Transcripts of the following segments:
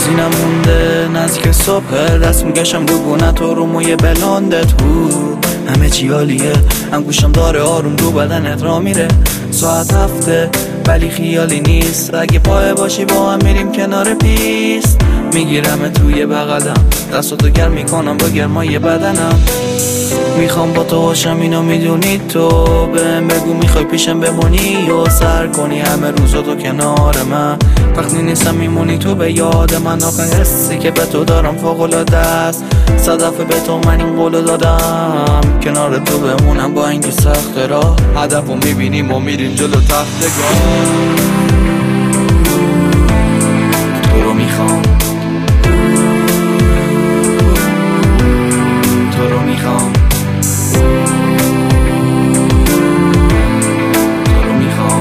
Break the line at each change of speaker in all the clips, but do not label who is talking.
سینم مونده نزدیک صبح، دست میگشم دوگونت و رو موی بلندت. همه چی عالیه، انگوشم داره آروم رو بدنت را میره. ساعت 7 ولی خیالی نیست، اگه پای باشی با هم میریم کنار پیست. میگیرم توی بغلم، دستاتو گرم میکنم با گرمای بدنم. میخوام با تو باشم اینو میدونی تو، بهم بگو میخوای پیشم بمونی و سر کنی همه روزاتو کنار من. وقتی نیستم میمونی تو به یاد من، آخه حسی که به تو دارم فوق‌العاده است. صدفه به تو من این قولو دادم، کنار تو بمونم با اینکه سخت راه. هدفو میبینیم و میریم جلو تختگاه. تو رو میخوام، تو رو میخوام، تو رو میخوام،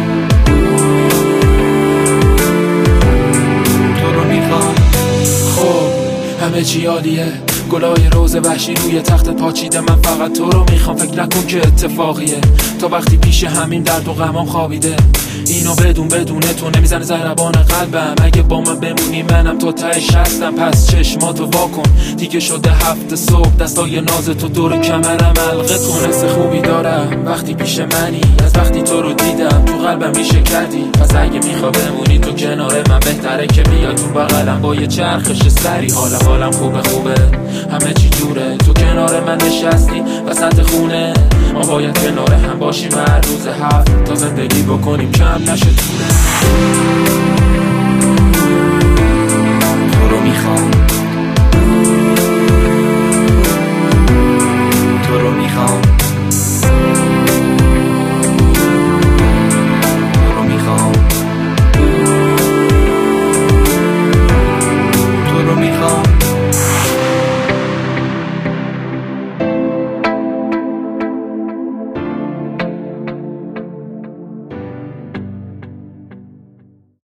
تو رو میخوام.
خب همه چی عالیه، گلای روز وحشی روی تخت پاچیده. من فقط تو رو میخوام، فکر نکن که اتفاقیه. تا وقتی پیش همین درد و غمام خوابیده، اینو بدون تو نمیزنه ضربان قلبم. اگه با من بمونی منم تو تهش هستم، پس چشماتو واکن. دیگه شده 7 صبح، دستای ناز تو دور کمرم حلقه کن. حس خوبی دارم وقتی پیش منی، از وقتی تو رو دیدم تو قلبم ریشه کردی. پس اگه میخوا بمونی تو کنار من، بهتره که بیاد تو بغلم با یه چرخش سری. حالم خوبه، همه چی جوره. تو کنار من نشستی وسط خونه، ما باید کنار هم باشیم هر روز 7 تا زندگی بکنیم کم نشه توره.
تو رو میخوام،